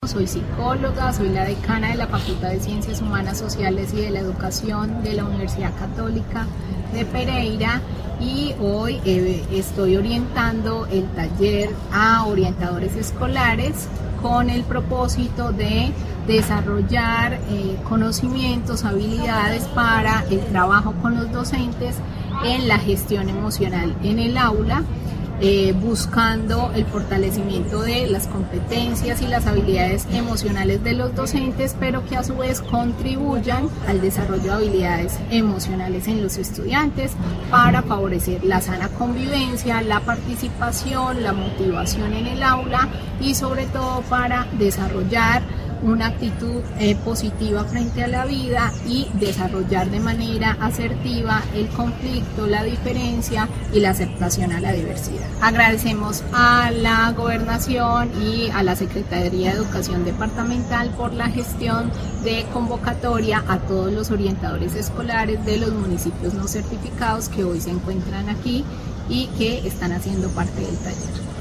Soy psicóloga, soy la decana de la Facultad de Ciencias Humanas, Sociales y de la Educación de la Universidad Católica de Pereira y hoy estoy orientando el taller a orientadores escolares con el propósito de desarrollar conocimientos, habilidades para el trabajo con los docentes en la gestión emocional en el aula, buscando el fortalecimiento de las competencias y las habilidades emocionales de los docentes, pero que a su vez contribuyan al desarrollo de habilidades emocionales en los estudiantes para favorecer la sana convivencia, la participación, la motivación en el aula y sobre todo para desarrollar una actitud positiva frente a la vida y desarrollar de manera asertiva el conflicto, la diferencia y la aceptación a la diversidad. Agradecemos a la Gobernación y a la Secretaría de Educación Departamental por la gestión de convocatoria a todos los orientadores escolares de los municipios no certificados que hoy se encuentran aquí y que están haciendo parte del taller.